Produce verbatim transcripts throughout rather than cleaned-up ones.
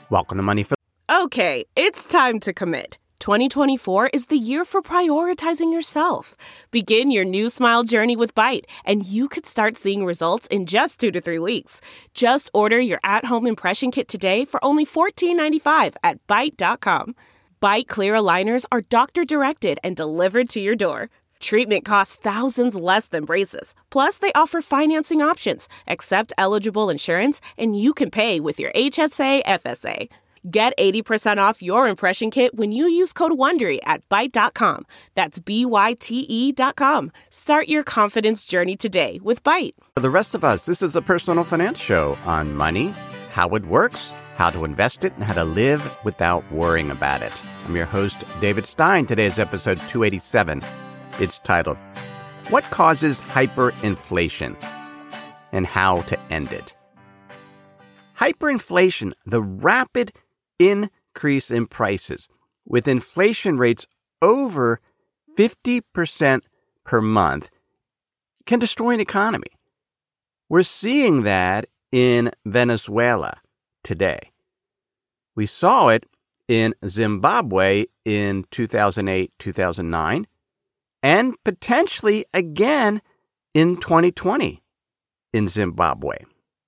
Welcome to Money for... Okay, it's time to commit. twenty twenty-four is the year for prioritizing yourself. Begin your new smile journey with Byte, and you could start seeing results in just two to three weeks. Just order your at-home impression kit today for only fourteen ninety-five at Byte dot com. Byte Clear aligners are doctor-directed and delivered to your door. Treatment costs thousands less than braces. Plus, they offer financing options, accept eligible insurance, and you can pay with your H S A F S A. Get eighty percent off your impression kit when you use code WONDERY at Byte dot com. That's B Y T E dot com. Start your confidence journey today with Byte. For the rest of us, this is a personal finance show on money, how it works, how to invest it, and how to live without worrying about it. I'm your host, David Stein. Today is episode two eighty-seven. It's titled, What Causes Hyperinflation and How to End It? Hyperinflation, the rapid increase in prices, with inflation rates over fifty percent per month, can destroy an economy. We're seeing that in Venezuela today. We saw it in Zimbabwe in two thousand eight, two thousand nine, and potentially again in twenty twenty in Zimbabwe.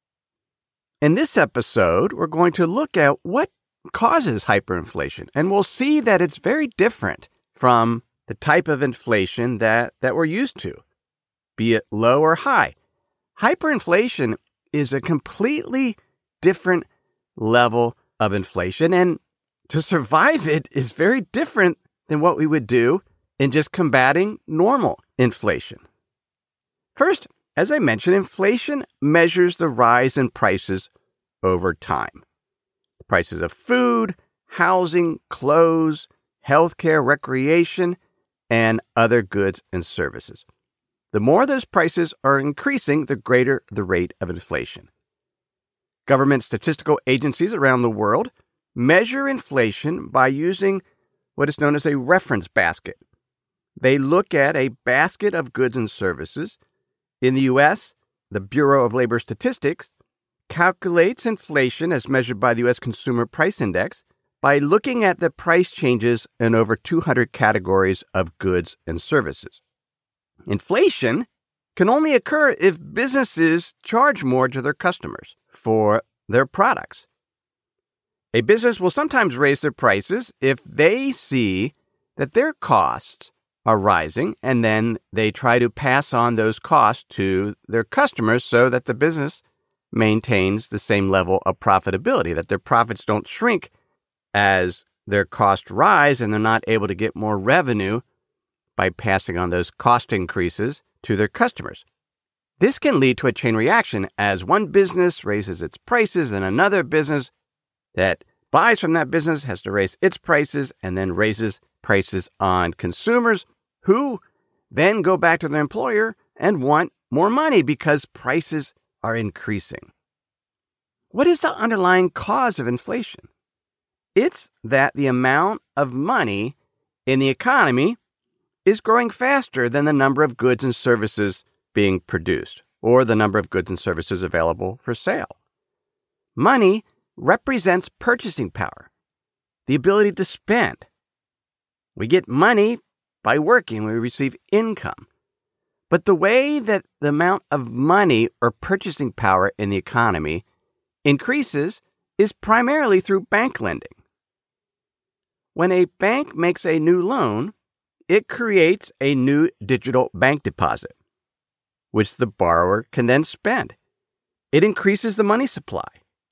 In this episode, we're going to look at what causes hyperinflation, and we'll see that it's very different from the type of inflation that, that we're used to, be it low or high. Hyperinflation is a completely different level of inflation, and to survive it is very different than what we would do in just combating normal inflation. First, as I mentioned, inflation measures the rise in prices over time. The prices of food, housing, clothes, healthcare, recreation, and other goods and services. The more those prices are increasing, the greater the rate of inflation. Government statistical agencies around the world measure inflation by using what is known as a reference basket. They look at a basket of goods and services. In the U S, the Bureau of Labor Statistics calculates inflation as measured by the U S Consumer Price Index by looking at the price changes in over two hundred categories of goods and services. Inflation can only occur if businesses charge more to their customers for their products. A business will sometimes raise their prices if they see that their costs are rising, and then they try to pass on those costs to their customers so that the business maintains the same level of profitability, that their profits don't shrink as their costs rise and they're not able to get more revenue by passing on those cost increases to their customers. This can lead to a chain reaction as one business raises its prices and another business that buys from that business has to raise its prices and then raises prices on consumers, who then go back to their employer and want more money because prices are increasing. What is the underlying cause of inflation? It's that the amount of money in the economy is growing faster than the number of goods and services being produced, or the number of goods and services available for sale. Money represents purchasing power, the ability to spend. We get money by working, we receive income. But the way that the amount of money or purchasing power in the economy increases is primarily through bank lending. When a bank makes a new loan, it creates a new digital bank deposit, which the borrower can then spend. It increases the money supply.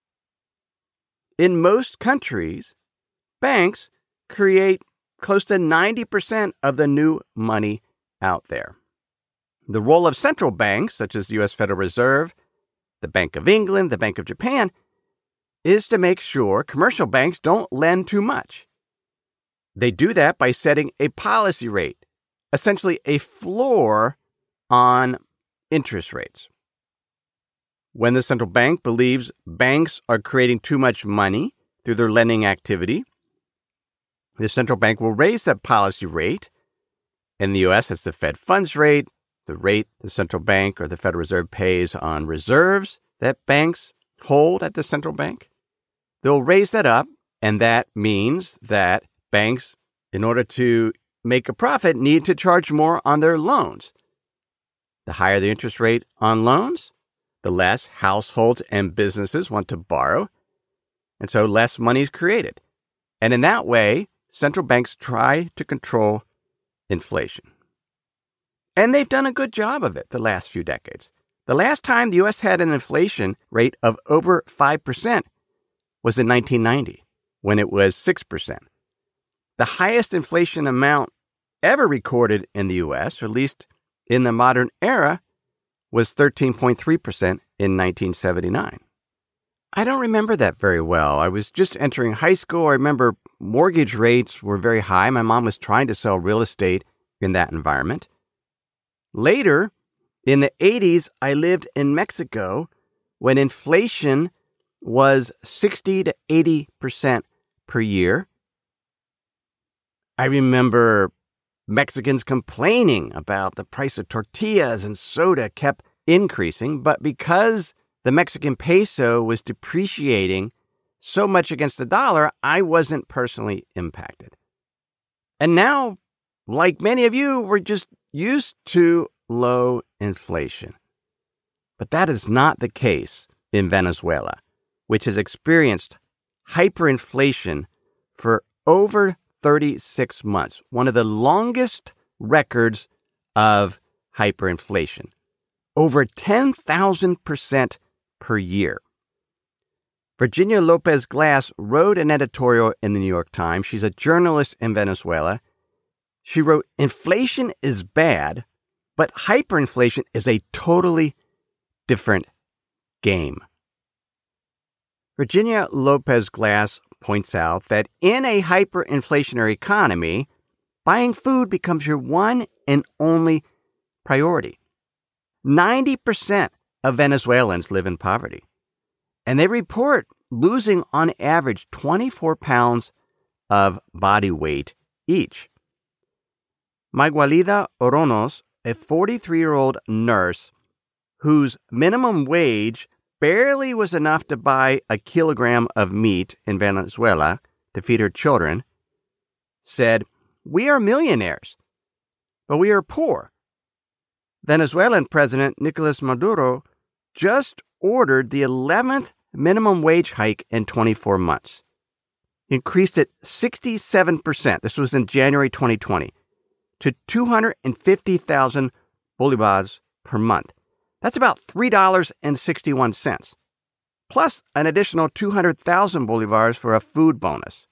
In most countries, banks create close to ninety percent of the new money out there. The role of central banks, such as the U S Federal Reserve, the Bank of England, the Bank of Japan, is to make sure commercial banks don't lend too much. They do that by setting a policy rate, essentially a floor on interest rates. When the central bank believes banks are creating too much money through their lending activity, the central bank will raise that policy rate. In the U S, it's the Fed funds rate, the rate the central bank or the Federal Reserve pays on reserves that banks hold at the central bank. they'll raise that up, and that means that banks, in order to make a profit, need to charge more on their loans. The higher the interest rate on loans, the less households and businesses want to borrow, and so less money is created. And in that way, central banks try to control inflation. And they've done a good job of it the last few decades. The last time the U S had an inflation rate of over five percent was in nineteen ninety, when it was six percent. The highest inflation amount ever recorded in the U S, or at least in the modern era, was thirteen point three percent in nineteen seventy-nine. I don't remember that very well. I was just entering high school. I remember mortgage rates were very high. My mom was trying to sell real estate in that environment. Later, in the eighties, I lived in Mexico when inflation was sixty to eighty percent per year. I remember Mexicans complaining about the price of tortillas and soda kept increasing, but because the Mexican peso was depreciating so much against the dollar, I wasn't personally impacted. And now, like many of you, we're just used to low inflation. But that is not the case in Venezuela, which has experienced hyperinflation for over thirty-six months, one of the longest records of hyperinflation, over ten thousand percent per year. Virginia Lopez Glass wrote an editorial in the New York Times. She's a journalist in Venezuela. She wrote, "Inflation is bad, but hyperinflation is a totally different game." Virginia Lopez Glass points out that in a hyperinflationary economy, buying food becomes your one and only priority. ninety percent of Venezuelans live in poverty, and they report losing on average twenty-four pounds of body weight each. Magualida Oronos, a forty-three-year-old nurse whose minimum wage barely was enough to buy a kilogram of meat in Venezuela to feed her children, said, "We are millionaires, but we are poor." Venezuelan President Nicolas Maduro just ordered the eleventh minimum wage hike in twenty-four months. He increased it sixty-seven percent. This was in January twenty twenty. To two hundred fifty thousand bolivars per month. That's about three dollars and sixty-one cents, plus an additional two hundred thousand bolivars for a food bonus.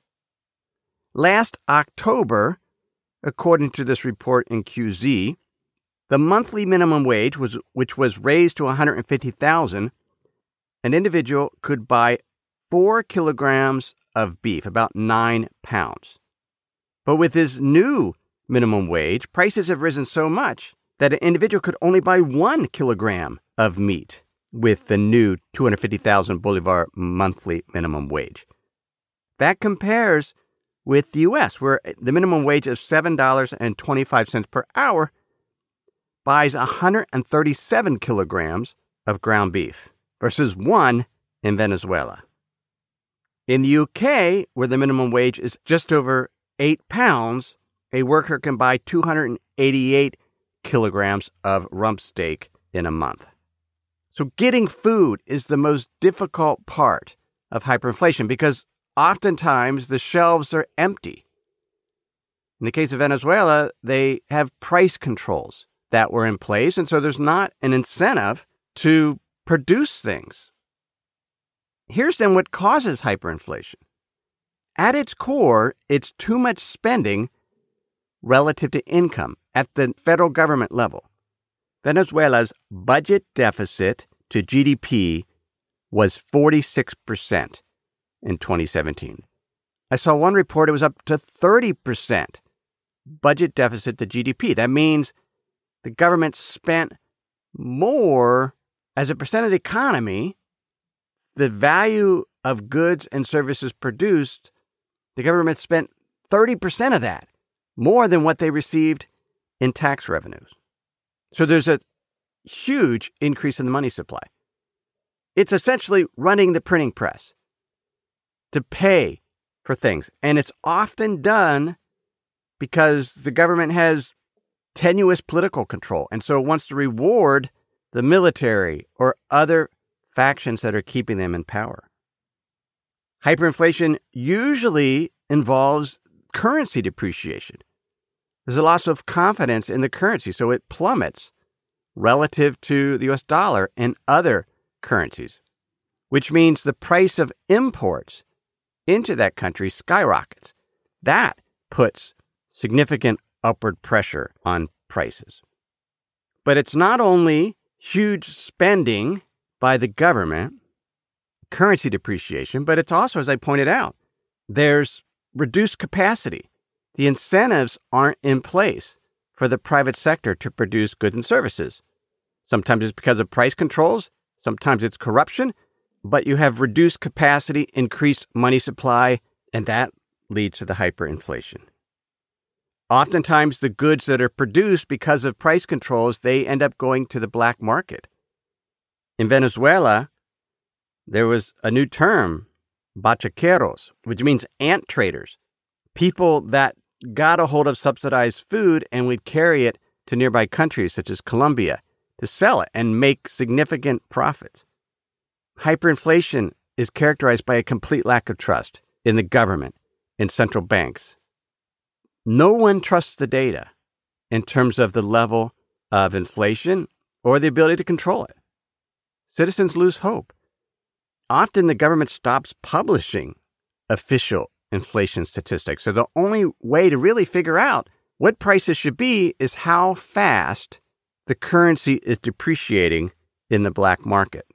Last October, according to this report in Q Z, the monthly minimum wage, was, which was raised to one hundred fifty thousand dollars, an individual could buy four kilograms of beef, about nine pounds. But with this new minimum wage, prices have risen so much that an individual could only buy one kilogram of meat with the new two hundred fifty thousand bolivar monthly minimum wage. That compares with the U S, where the minimum wage of seven dollars and twenty-five cents per hour buys one hundred thirty-seven kilograms of ground beef versus one in Venezuela. In the U K, where the minimum wage is just over eight pounds, a worker can buy two hundred eighty-eight kilograms of rump steak in a month. So getting food is the most difficult part of hyperinflation because oftentimes the shelves are empty. In the case of Venezuela, they have price controls that were in place, and so there's not an incentive to produce things. Here's then what causes hyperinflation. At its core, it's too much spending relative to income at the federal government level. Venezuela's budget deficit to G D P was forty-six percent in twenty seventeen. I saw one report it was up to thirty percent budget deficit to G D P. That means the government spent more as a percent of the economy. The value of goods and services produced, the government spent thirty percent of that, more than what they received in tax revenues. So there's a huge increase in the money supply. It's essentially running the printing press. to pay for things. And it's often done because the government has tenuous political control. And so it wants to reward the military or other factions that are keeping them in power. Hyperinflation usually involves currency depreciation. There's a loss of confidence in the currency, so it plummets relative to the U S dollar and other currencies, which means the price of imports into that country skyrockets. That puts significant upward pressure on prices. But it's not only huge spending by the government, currency depreciation, but it's also, as I pointed out, there's reduced capacity. The incentives aren't in place for the private sector to produce goods and services. Sometimes it's because of price controls, sometimes it's corruption, but you have reduced capacity, increased money supply, and that leads to the hyperinflation. Oftentimes, the goods that are produced because of price controls, they end up going to the black market. In Venezuela, there was a new term, bachaqueros, which means ant traders, people that got a hold of subsidized food and would carry it to nearby countries such as Colombia to sell it and make significant profits. Hyperinflation is characterized by a complete lack of trust in the government, in central banks. No one trusts the data in terms of the level of inflation or the ability to control it. Citizens lose hope. Often the government stops publishing official inflation statistics. So the only way to really figure out what prices should be is how fast the currency is depreciating in the black market.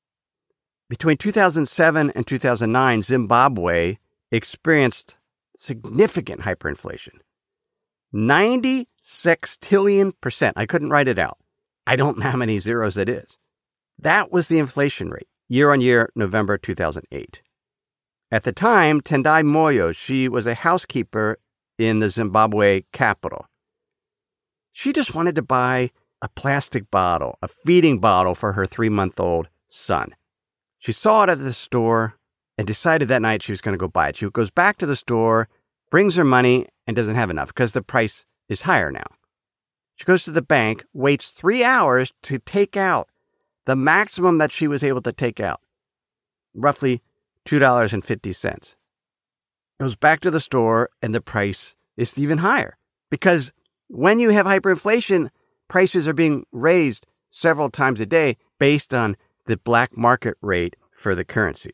Between two thousand seven and two thousand nine, Zimbabwe experienced significant hyperinflation. ninety-six trillion percent. I couldn't write it out. I don't know how many zeros it is. That was the inflation rate, year on year, November two thousand eight. At the time, Tendai Moyo, she was a housekeeper in the Zimbabwe capital. She just wanted to buy a plastic bottle, a feeding bottle for her three-month-old son. She saw it at the store and decided that night she was going to go buy it. She goes back to the store, brings her money, and doesn't have enough because the price is higher now. She goes to the bank, waits three hours to take out the maximum that she was able to take out, roughly two dollars and fifty cents. Goes back to the store, and the price is even higher because when you have hyperinflation, prices are being raised several times a day based on the black market rate for the currency.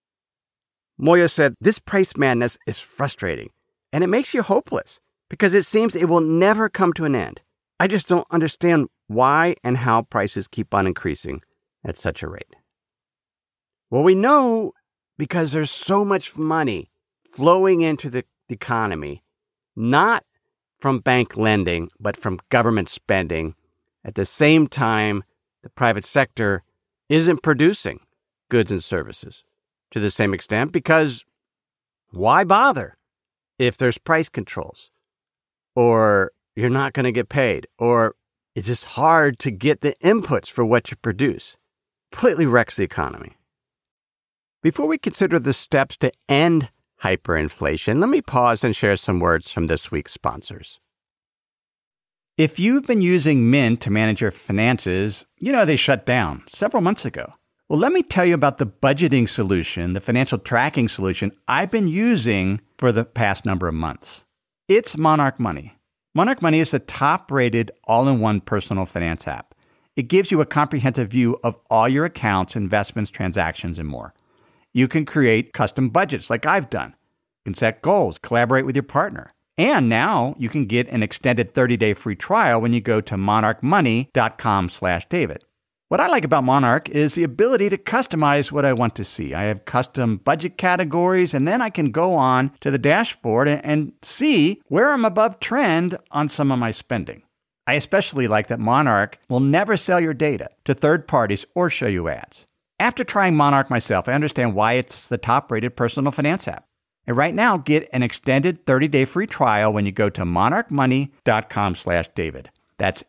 Moyo said, "This price madness is frustrating, and it makes you hopeless because it seems it will never come to an end. I just don't understand why and how prices keep on increasing at such a rate." Well, we know because there's so much money flowing into the economy, not from bank lending, but from government spending. At the same time, the private sector isn't producing goods and services to the same extent because why bother if there's price controls or you're not going to get paid or it's just hard to get the inputs for what you produce? Completely wrecks the economy. Before we consider the steps to end hyperinflation, let me pause and share some words from this week's sponsors. If you've been using Mint to manage your finances, you know they shut down several months ago. Well, let me tell you about the budgeting solution, the financial tracking solution I've been using for the past number of months. It's Monarch Money. Monarch Money is the top-rated all-in-one personal finance app. It gives you a comprehensive view of all your accounts, investments, transactions, and more. You can create custom budgets like I've done. You can set goals, collaborate with your partner. And now you can get an extended thirty-day free trial when you go to monarchmoney.com slash David. What I like about Monarch is the ability to customize what I want to see. I have custom budget categories, and then I can go on to the dashboard and, and see where I'm above trend on some of my spending. I especially like that Monarch will never sell your data to third parties or show you ads. After trying Monarch myself, I understand why it's the top-rated personal finance app. And right now, get an extended thirty-day free trial when you go to monarchmoney.com slash David. That's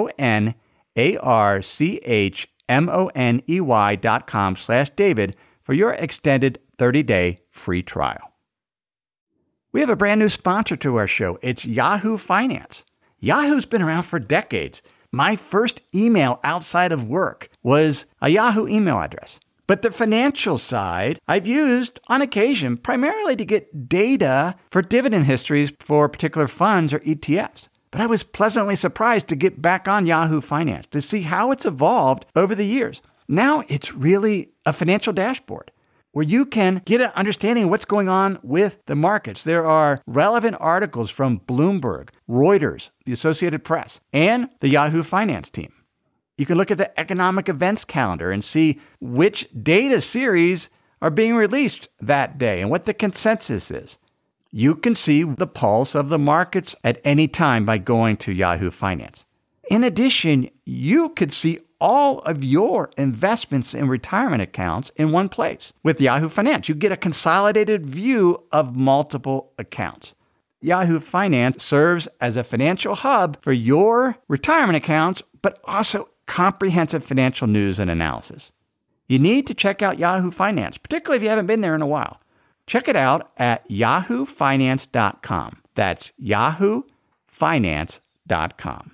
M-O-N-A-R-C-H-M-O-N-E-Y dot com slash David for for your extended thirty-day free trial. We have a brand new sponsor to our show. It's Yahoo Finance. Yahoo's been around for decades. My first email outside of work was a Yahoo email address. But the financial side I've used on occasion primarily to get data for dividend histories for particular funds or E T Fs. But I was pleasantly surprised to get back on Yahoo Finance to see how it's evolved over the years. Now it's really a financial dashboard where you can get an understanding of what's going on with the markets. There are relevant articles from Bloomberg, Reuters, the Associated Press, and the Yahoo Finance team. You can look at the economic events calendar and see which data series are being released that day and what the consensus is. You can see the pulse of the markets at any time by going to Yahoo Finance. In addition, you could see all of your investments in retirement accounts in one place. With Yahoo Finance, you get a consolidated view of multiple accounts. Yahoo Finance serves as a financial hub for your retirement accounts, but also comprehensive financial news and analysis. You need to check out Yahoo Finance, particularly if you haven't been there in a while. Check it out at yahoo finance dot com. That's yahoo finance dot com.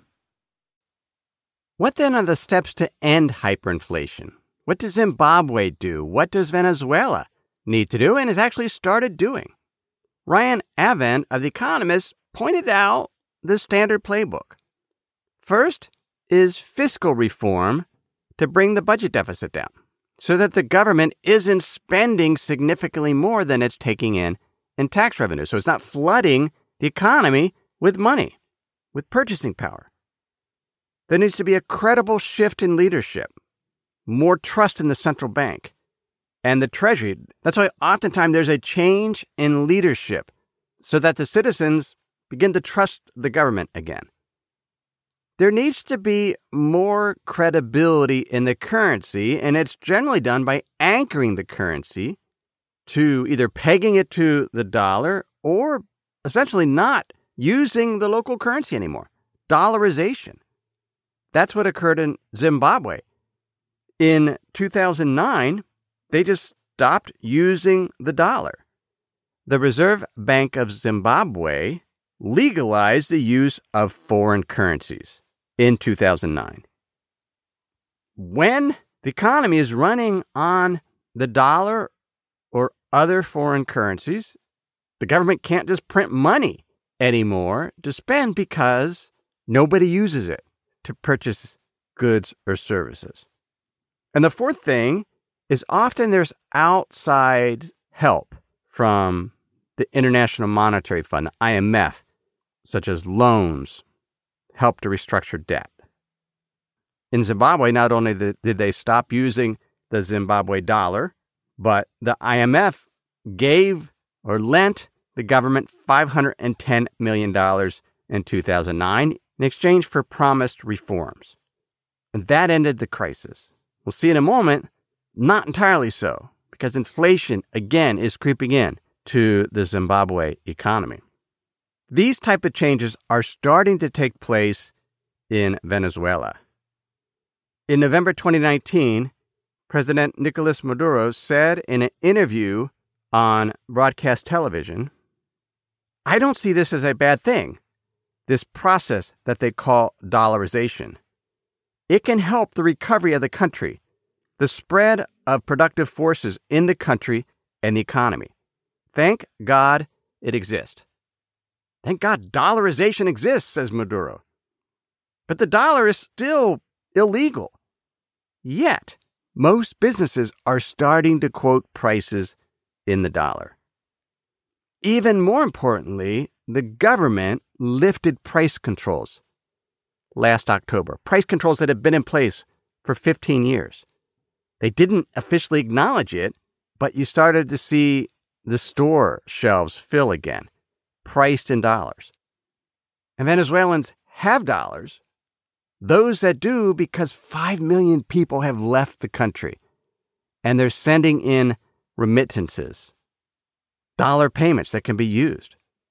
What then are the steps to end hyperinflation? What does Zimbabwe do? What does Venezuela need to do and has actually started doing? Ryan Avent of The Economist pointed out the standard playbook. First is fiscal reform to bring the budget deficit down so that the government isn't spending significantly more than it's taking in in tax revenue. So it's not flooding the economy with money, with purchasing power. There needs to be a credible shift in leadership, more trust in the central bank and the Treasury. That's why oftentimes there's a change in leadership so that the citizens begin to trust the government again. There needs to be more credibility in the currency, and it's generally done by anchoring the currency to either pegging it to the dollar or essentially not using the local currency anymore. Dollarization. That's what occurred in Zimbabwe. In two thousand nine, they just stopped using the dollar. The Reserve Bank of Zimbabwe legalized the use of foreign currencies in two thousand nine. When the economy is running on the dollar or other foreign currencies, the government can't just print money anymore to spend because nobody uses it to purchase goods or services. And the fourth thing is often there's outside help from the International Monetary Fund, the I M F, such as loans, help to restructure debt. In Zimbabwe, not only did they stop using the Zimbabwe dollar, but the I M F gave or lent the government five hundred ten million dollars in two thousand nine in exchange for promised reforms. And that ended the crisis. We'll see in a moment, not entirely so, because inflation, again, is creeping in to the Zimbabwe economy. These type of changes are starting to take place in Venezuela. In November twenty nineteen, President Nicolas Maduro said in an interview on broadcast television, "I don't see this as a bad thing, this process that they call dollarization. It can help the recovery of the country, the spread of productive forces in the country and the economy. Thank God it exists." Thank God dollarization exists, says Maduro. But the dollar is still illegal. Yet, most businesses are starting to quote prices in the dollar. Even more importantly, the government lifted price controls last October, price controls that have been in place for fifteen years. They didn't officially acknowledge it, but you started to see the store shelves fill again, priced in dollars. And Venezuelans have dollars, those that do, because five million people have left the country, and they're sending in remittances, dollar payments that can be used.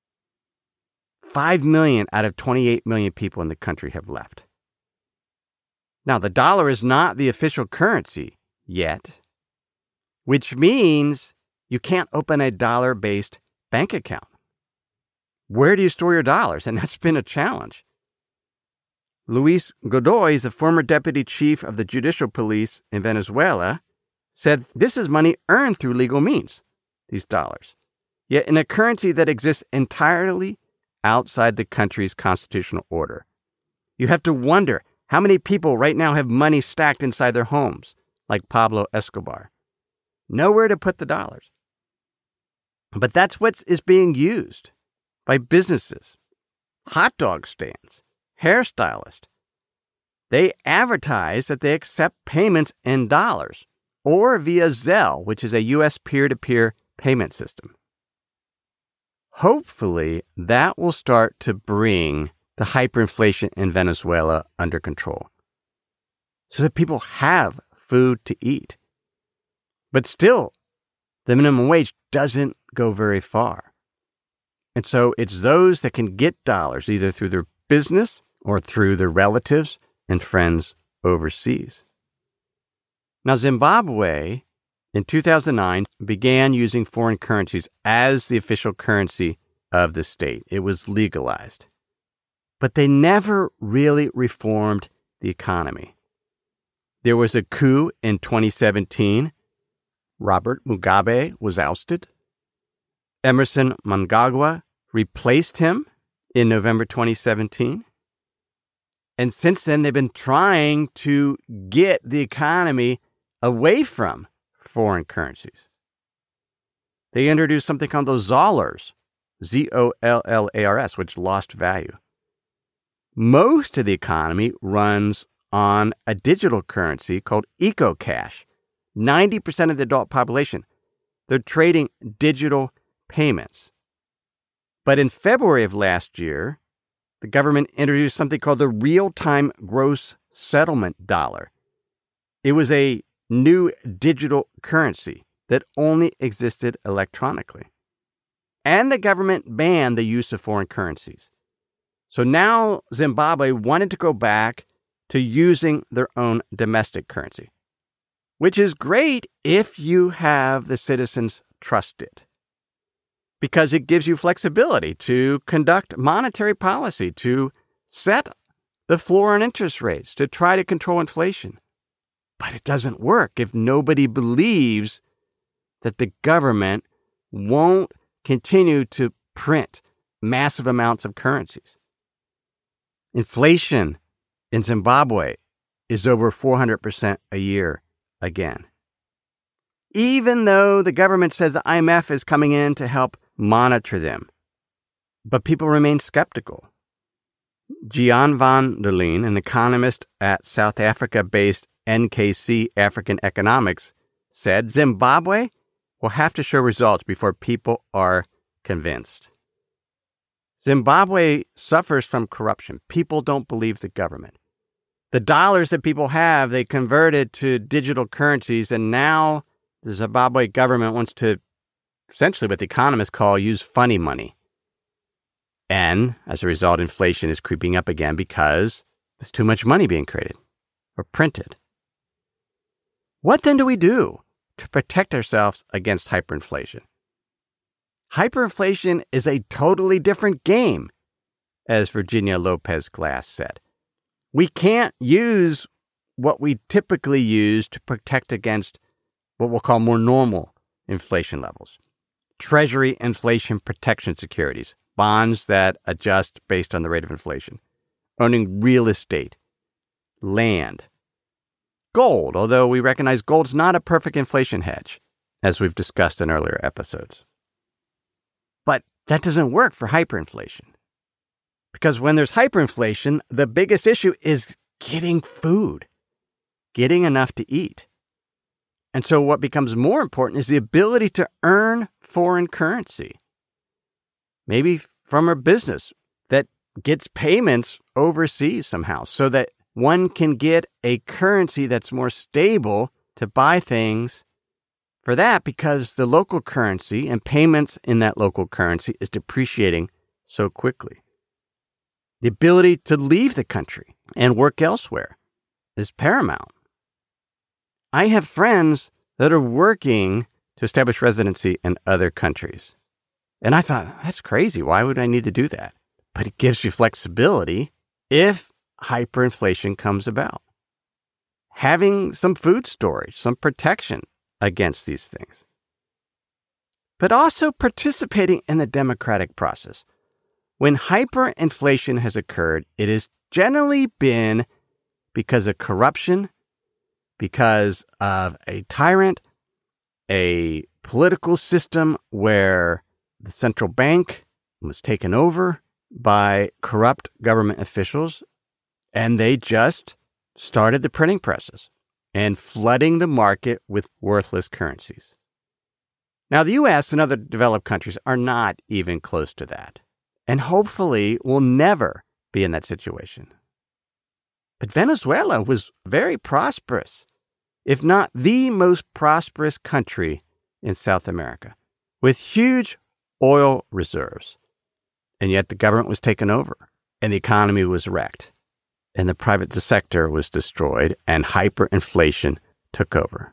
five million out of twenty-eight million people in the country have left. Now, the dollar is not the official currency yet, which means you can't open a dollar-based bank account. Where do you store your dollars? And that's been a challenge. Luis Godoy is a former deputy chief of the judicial police in Venezuela, said this is money earned through legal means, these dollars, yet in a currency that exists entirely outside the country's constitutional order. You have to wonder how many people right now have money stacked inside their homes, like Pablo Escobar. Nowhere to put the dollars. But that's what is being used by businesses, hot dog stands, hairstylists. They advertise that they accept payments in dollars or via Zelle, which is a U S peer-to-peer payment system. Hopefully, that will start to bring the hyperinflation in Venezuela under control so that people have food to eat. But still, the minimum wage doesn't go very far. And so it's those that can get dollars either through their business or through their relatives and friends overseas. Now, Zimbabwe in two thousand nine began using foreign currencies as the official currency of the state. It was legalized. But they never really reformed the economy. There was a coup in twenty seventeen. Robert Mugabe was ousted. Emerson Mnangagwa replaced him in November twenty seventeen. And since then, they've been trying to get the economy away from foreign currencies. They introduced something called the Zollars, Z O L L A R S, which lost value. Most of the economy runs on a digital currency called EcoCash. ninety percent of the adult population, they're trading digital payments. But in February of last year, the government introduced something called the Real-Time Gross Settlement Dollar. It was a new digital currency that only existed electronically. And the government banned the use of foreign currencies. So now Zimbabwe wanted to go back to using their own domestic currency, which is great if you have the citizens trust it, because it gives you flexibility to conduct monetary policy, to set the floor on interest rates, to try to control inflation. But it doesn't work if nobody believes that the government won't continue to print massive amounts of currencies. Inflation in Zimbabwe is over four hundred percent a year again. Even though the government says the I M F is coming in to help monitor them. But people remain skeptical. Gian van der Leen, an economist at South Africa-based N K C African Economics, said Zimbabwe will have to show results before people are convinced. Zimbabwe suffers from corruption. People don't believe the government. The dollars that people have, they converted to digital currencies, and now the Zimbabwe government wants to, essentially what the economists call, use funny money. And as a result, inflation is creeping up again because there's too much money being created or printed. What then do we do to protect ourselves against hyperinflation? Hyperinflation is a totally different game, as Virginia Lopez Glass said. We can't use what we typically use to protect against what we'll call more normal inflation levels. Treasury inflation protection securities, bonds that adjust based on the rate of inflation. Owning real estate, land, gold, although we recognize gold's not a perfect inflation hedge, as we've discussed in earlier episodes. But that doesn't work for hyperinflation. Because when there's hyperinflation, the biggest issue is getting food, getting enough to eat. And so what becomes more important is the ability to earn foreign currency. Maybe from a business that gets payments overseas somehow, so that one can get a currency that's more stable to buy things for that, because the local currency and payments in that local currency is depreciating so quickly. The ability to leave the country and work elsewhere is paramount. I have friends that are working to establish residency in other countries. And I thought, that's crazy. Why would I need to do that? But it gives you flexibility if hyperinflation comes about. Having some food storage, some protection against these things. But also participating in the democratic process. When hyperinflation has occurred, it has generally been because of corruption, because of a tyrant, a political system where the central bank was taken over by corrupt government officials, and they just started the printing presses and flooding the market with worthless currencies. Now, the U S and other developed countries are not even close to that, and hopefully will never be in that situation. But Venezuela was very prosperous, if not the most prosperous country in South America, with huge oil reserves. And yet the government was taken over, and the economy was wrecked, and the private sector was destroyed, and hyperinflation took over.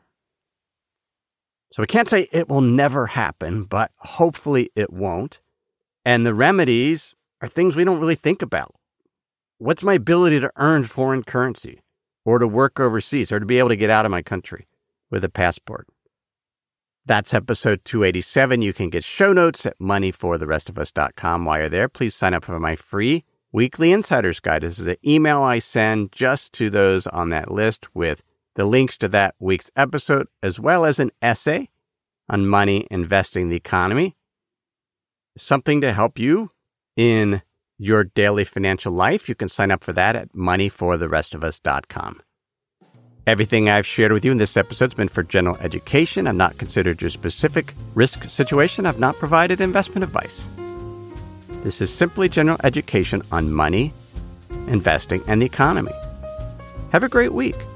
So we can't say it will never happen, but hopefully it won't. And the remedies are things we don't really think about. What's my ability to earn foreign currency, or to work overseas, or to be able to get out of my country with a passport? That's episode two eighty-seven. You can get show notes at money for the rest of us dot com. While you're there, please sign up for my free weekly Insider's Guide. This is an email I send just to those on that list with the links to that week's episode, as well as an essay on money, investing, the economy. Something to help you in your daily financial life. You can sign up for that at money for the rest of us dot com. Everything I've shared with you in this episode has been for general education. I've not considered your specific risk situation. I've not provided investment advice. This is simply general education on money, investing, and the economy. Have a great week.